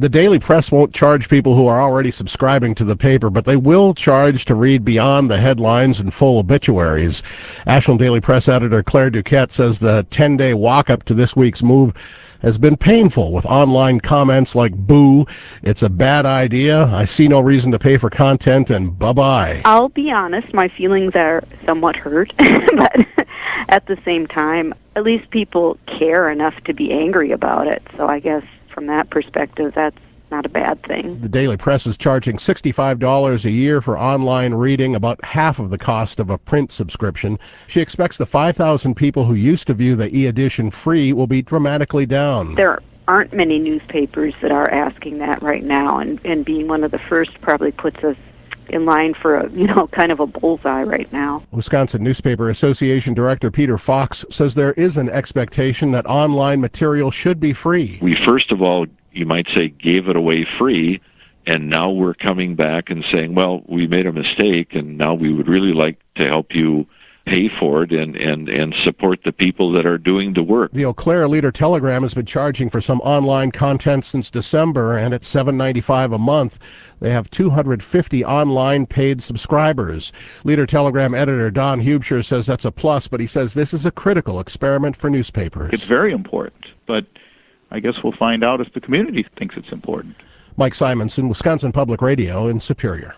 The Daily Press won't charge people who are already subscribing to the paper, but they will charge to read beyond the headlines and full obituaries. Ashland Daily Press editor Claire Duquette says the 10-day walk-up to this week's move has been painful, with online comments like "boo," "it's a bad idea," "I see no reason to pay for content," and "bye-bye." I'll be honest, my feelings are somewhat hurt, but at the same time, at least people care enough to be angry about it. So I guess from that perspective, that's not a bad thing. The Daily Press is charging $65 a year for online reading, about half of the cost of a print subscription. She expects the 5,000 people who used to view the e-edition free will be dramatically down. There aren't many newspapers that are asking that right now, and being one of the first probably puts us in line for a, kind of a bullseye right now. Wisconsin Newspaper Association Director Peter Fox says there is an expectation that online material should be free. We first of all, you might say, gave it away free, and now we're coming back and saying, well, we made a mistake, and now we would really like to help you pay for it and support the people that are doing the work. The Eau Claire Leader-Telegram has been charging for some online content since December, and at $7.95 a month, they have 250 online paid subscribers. Leader-Telegram editor Don Hubscher says that's a plus, but he says this is a critical experiment for newspapers. It's very important, but I guess we'll find out if the community thinks it's important. Mike Simonson, Wisconsin Public Radio in Superior.